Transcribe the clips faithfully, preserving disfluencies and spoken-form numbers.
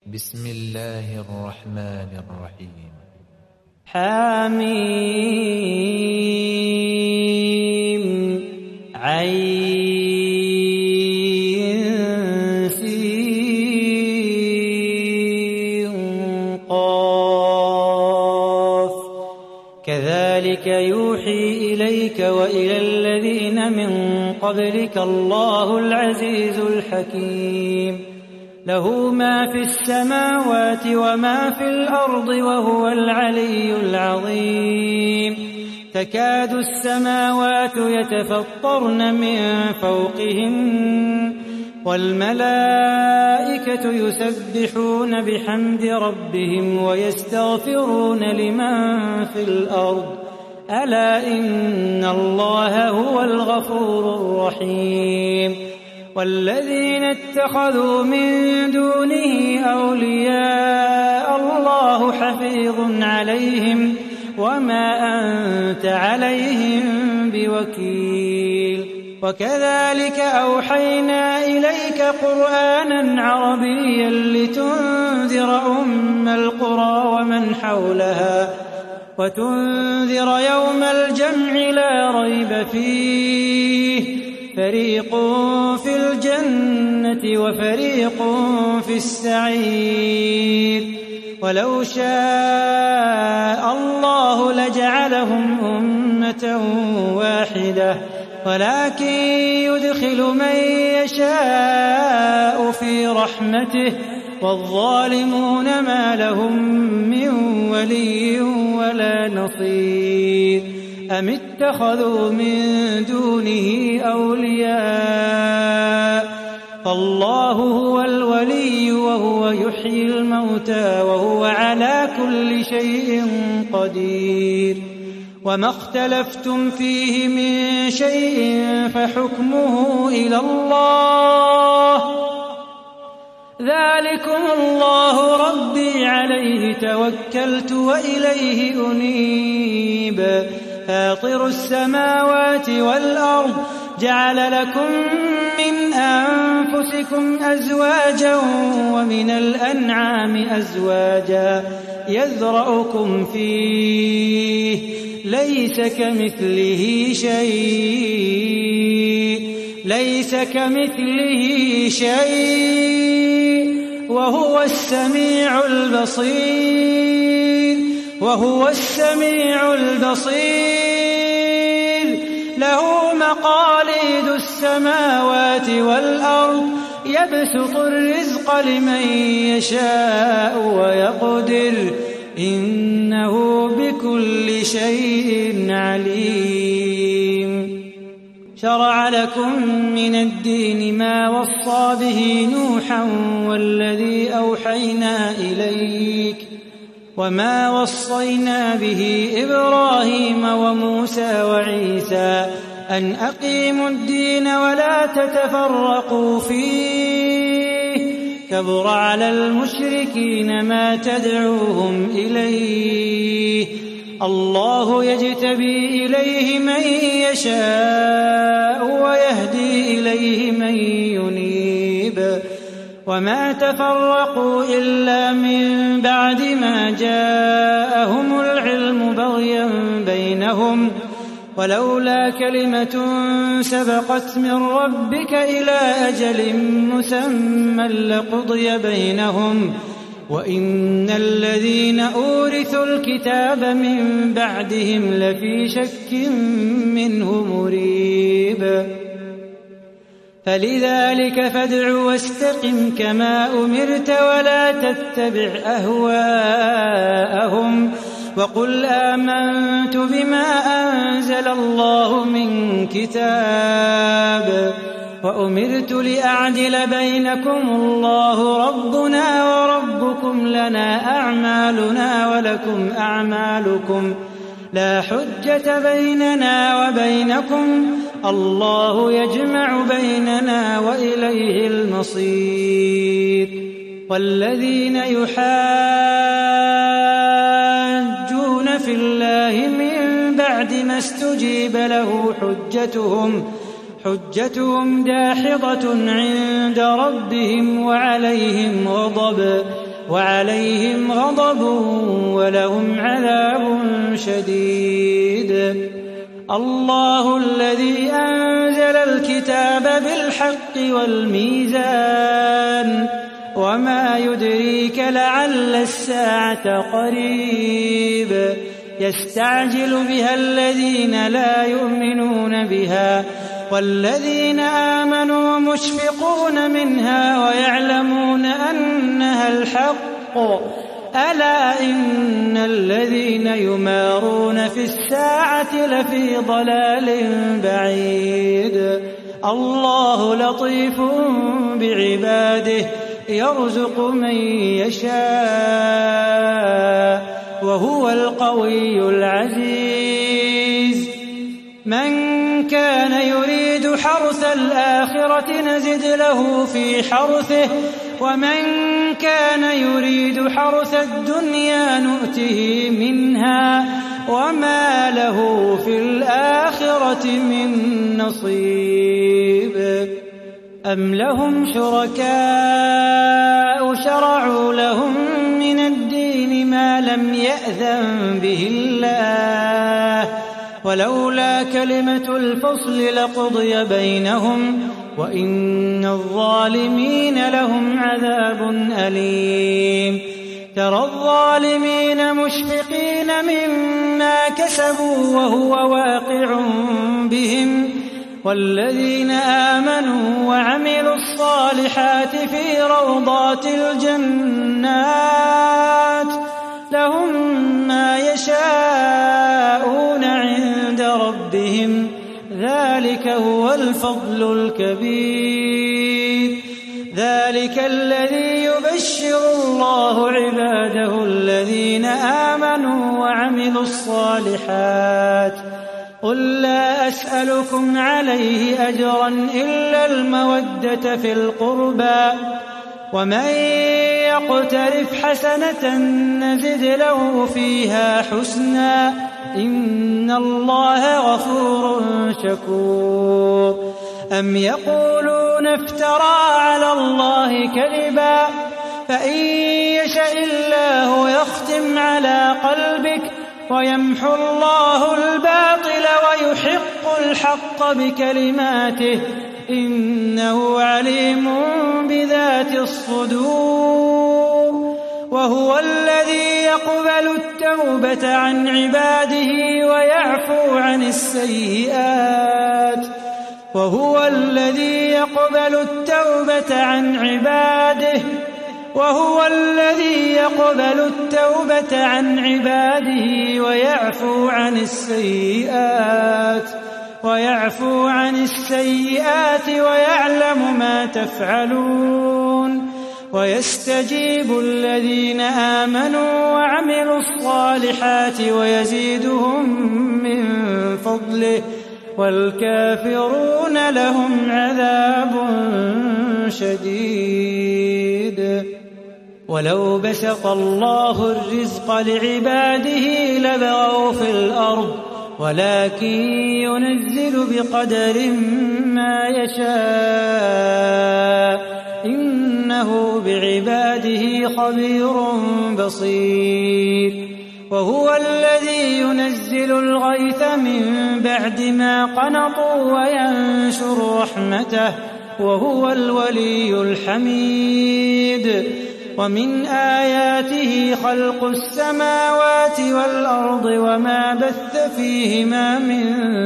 بسم الله الرحمن الرحيم. حميم عين سين قاف كذلك يوحي إليك وإلى الذين من قبلك الله العزيز الحكيم. له ما في السماوات وما في الأرض وهو العلي العظيم. تكاد السماوات يتفطرن من فوقهن والملائكة يسبحون بحمد ربهم ويستغفرون لمن في الأرض ألا إن الله هو الغفور الرحيم. والذين اتخذوا من دونه أولياء الله حفيظ عليهم وما أنت عليهم بوكيل. وكذلك أوحينا إليك قرآنا عربيا لتنذر أم القرى ومن حولها وتنذر يوم الجمع لا ريب فيه فريق في الجنة وفريق في السعير. ولو شاء الله لجعلهم أمة واحدة ولكن يدخل من يشاء في رحمته والظالمون ما لهم من ولي ولا نصير. أم اتخذوا من دونه أولياء فالله هو الولي وهو يحيي الموتى وهو على كل شيء قدير. وما اختلفتم فيه من شيء فحكمه إلى الله ذلكم الله ربي عليه توكلت وإليه أنيب. فاطر السماوات والأرض جعل لكم من أنفسكم أزواجا ومن الأنعام أزواجا يذرأكم فيه ليس كمثله شيء ليس كمثله شيء وهو السميع البصير وهو السميع البصير. له مقاليد السماوات والأرض يبسط الرزق لمن يشاء ويقدر إنه بكل شيء عليم. شرع لكم من الدين ما وصى به نوحا والذي أوحينا إليك وما وصينا به إبراهيم وموسى وعيسى أن أقيموا الدين ولا تتفرقوا فيه كبر على المشركين ما تدعوهم إليه. الله يجتبي إليه من يشاء ويهدي إليه من ينيب. وما تفرقوا إلا من بعد ما جاءهم العلم بغيا بينهم ولولا كلمة سبقت من ربك إلى أجل مسمى لقضي بينهم وإن الذين أورثوا الكتاب من بعدهم لفي شك منه مريب. فلذلك فادع واستقم كما أمرت ولا تتبع أهواءهم وقل آمنت بما أنزل الله من كتاب وأمرت لأعدل بينكم الله ربنا وربكم لنا أعمالنا ولكم أعمالكم لا حجة بيننا وبينكم الله يجمع بيننا وإليه المصير. والذين يحاجون في الله من بعد ما استجيب له حجتهم حجتهم داحضة عند ربهم وعليهم غضب وعليهم غضب ولهم عذاب شديد. الله الذي أنزل الكتاب بالحق والميزان وما يدريك لعل الساعة قريب. يستعجل بها الذين لا يؤمنون بها والذين آمنوا مشفقون منها ويعلمون أنها الحق. ألا إن الذين يمارون في الساعة لفي ضلال بعيد. الله لطيف بعباده يرزق من يشاء وهو القوي العزيز. من كان يريد حرث الآخرة نزد له في حرثه ومن كان يريد حرث الدنيا نؤته منها وما له في الآخرة من نصيب. أم لهم شركاء شرعوا لهم من الدين ما لم يأذن به الله ولولا كلمة الفصل لقضي بينهم وإن الظالمين لهم عذاب أليم. ترى الظالمين مشفقين مما كسبوا وهو واقع بهم والذين آمنوا وعملوا الصالحات في روضات الجنات لهم ما يشاءون عند ربهم ذلك هو الفضل الكبير. ذلك الذي يبشر الله عباده الذين آمنوا وعملوا الصالحات. قل لا أسألكم عليه أجرا إلا المودة في القربى ومن يقترف حسنة نزد له فيها حسنا إن الله غفور شكور. أم يقولون افترى على الله كذبا فإن يشأ الله يختم على قلبك ويمحو الله الباطل ويحق الحق بكلماته إنه عليم بذات الصدور. وهو الذي يقبل التوبة عن عباده ويعفو عن السيئات وهو الذي يقبل التوبة عن عباده وهو الذي يقبل التوبة عن عباده ويعفو عن السيئات ويعفو عن السيئات ويعلم ما تفعلون. ويستجيب الذين آمنوا وعملوا الصالحات ويزيدهم من فضله والكافرون لهم عذاب شديد. ولو بسط الله الرزق لعباده لبغوا في الأرض ولكن ينزل بقدر ما يشاء إنه بعباده خبير بصير. وهو الذي ينزل الغيث من بعد ما قنطوا وينشر رحمته وهو الولي الحميد. ومن آياته خلق السماوات والأرض وما بث فيهما من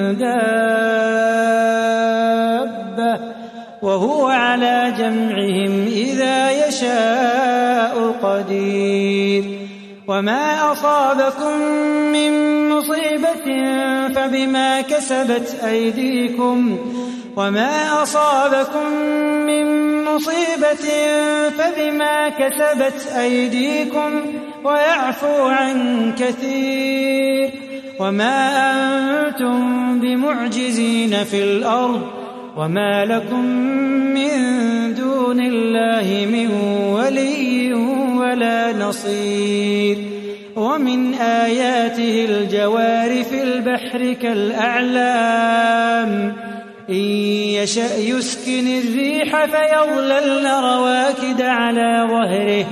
دابة وهو على جمعهم إذا يشاء قدير. وما أصابكم من مصيبة فبما كسبت أيديكم وما أصابكم من مصيبة فبما كسبت أيديكم ويعفو عن كثير. وما أنتم بمعجزين في الأرض وما لكم من دون الله من ولي ولا نصير. ومن آياته الجوار في البحر كالأعلام إن يشأ يسكن الريح فيظللن رواكد على ظهره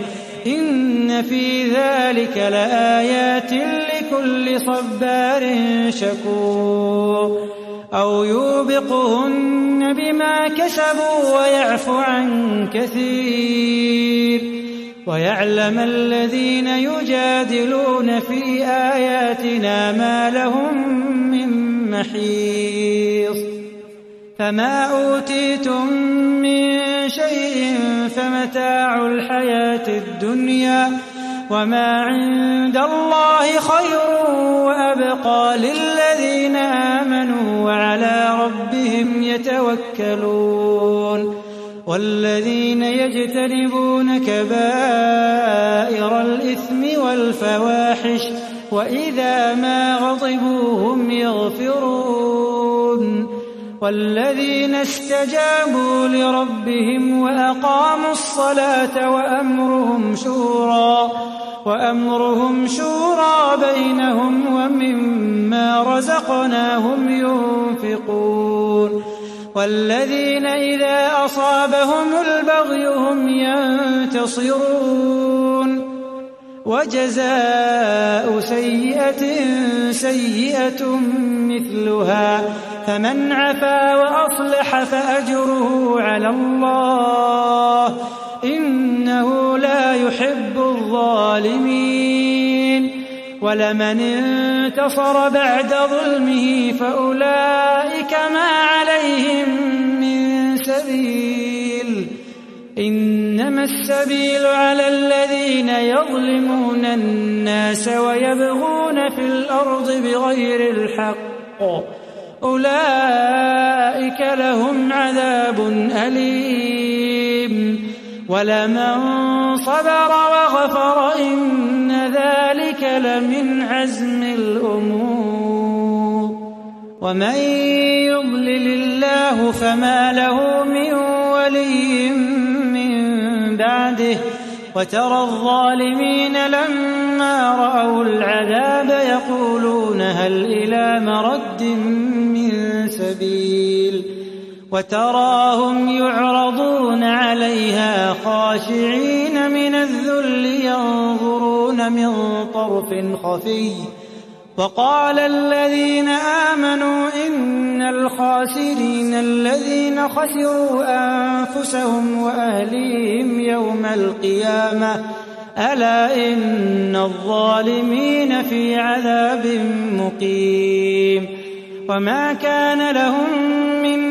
إن في ذلك لآيات لكل صبار شكور أو يوبقهن بما كسبوا ويعفو عن كثير ويعلم الذين يجادلون في آياتنا ما لهم من محيص فما أوتيتم من شيء فمتاع الحياة الدنيا وما عند الله خير وأبقى للذين آمنوا وعلى ربهم يتوكلون والذين يجتنبون كبائر الإثم والفواحش وإذا ما غضبوا هم يغفرون والذين استجابوا لربهم وأقاموا الصلاة وأمرهم شورى وأمرهم شورى بينهم ومما رزقناهم ينفقون والذين إذا أصابهم البغي هم ينتصرون وجزاء سيئة سيئة مثلها فمن عفا وأصلح فأجره على الله إنه لا يحب الظالمين ولمن انتصر بعد ظلمه فأولئك ما عليهم من سبيل إنما السبيل على الذين يظلمون الناس ويبغون في الأرض بغير الحق أولئك لهم عذاب أليم ولمن صبر وغفر إن ذلك لمن عزم الأمور ومن يضلل الله فما له من ولي من بعده وترى الظالمين لما رأوا العذاب يقولون هل إلى مرد من سبيل وتراهم يعرضون عليها خاشعين من الذل ينظرون من طرف خفي وقال الذين آمنوا إن الخاسرين الذين خسروا أنفسهم وأهليهم يوم القيامة ألا إن الظالمين في عذاب مقيم وما كان لهم من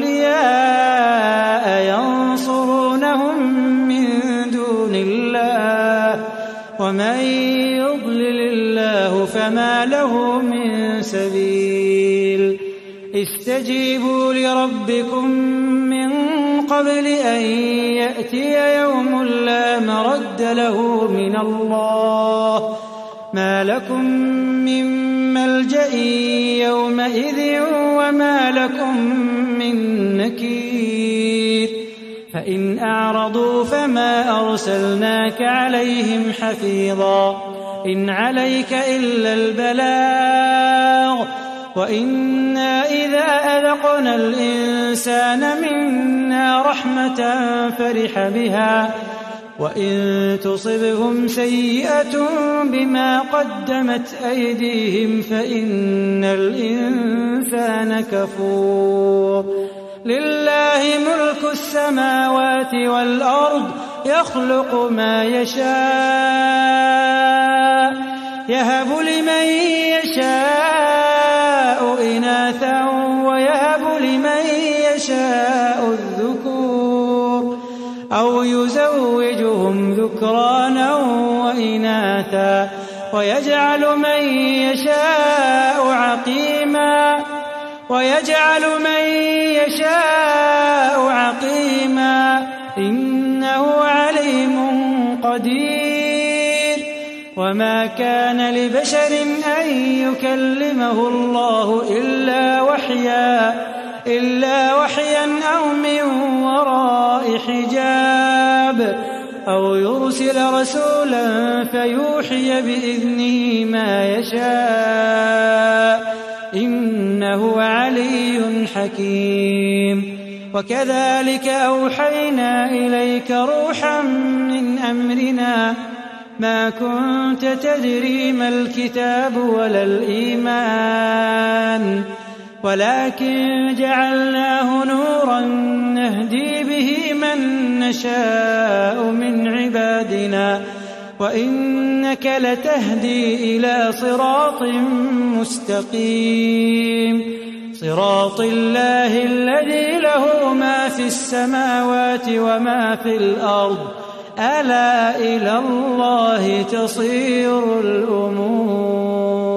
أولياء ينصرونهم من دون الله ومن يضلل الله فما له من سبيل استجيبوا لربكم من قبل أن يأتي يوم لا مرد له من الله ما لكم من ملجأ يومئذ وما لكم من نكير فإن أعرضوا فما أرسلناك عليهم حفيظا إن عليك إلا البلاغ وإنا إذا أذقنا الإنسان منا رحمة فرح بها وإن تصبهم سيئة بما قدمت أيديهم فإن الإنسان كفور لله ملك السماوات والأرض يخلق ما يشاء يهب لمن يشاء إناثا ويهب لمن يشاء الذكور أو يزوجهم ذكرانا وإناثا ويجعل من يشاء عقيما ويجعل من يشاء عقيما إنه عليم قدير وما كان لبشر أن يكلمه الله إلا وحيا إلا وحيا أو من وراء حجاب أو يرسل رسولا فيوحي بإذنه ما يشاء إنه علي حكيم وكذلك أوحينا إليك روحا من أمرنا ما كنت تدري ما الكتاب ولا الإيمان ولكن جعلناه نورا نهدي به من نشاء من عبادنا وإنك لتهدي إلى صراط مستقيم صراط الله الذي له ما في السماوات وما في الأرض ألا إلى الله تصير الأمور.